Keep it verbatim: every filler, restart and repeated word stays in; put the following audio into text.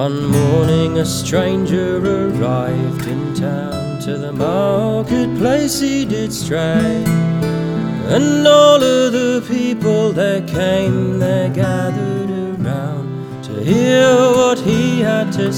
One morning a stranger arrived in town, to the marketplace he did stray, and all of the people that came there gathered around to hear what he had to say.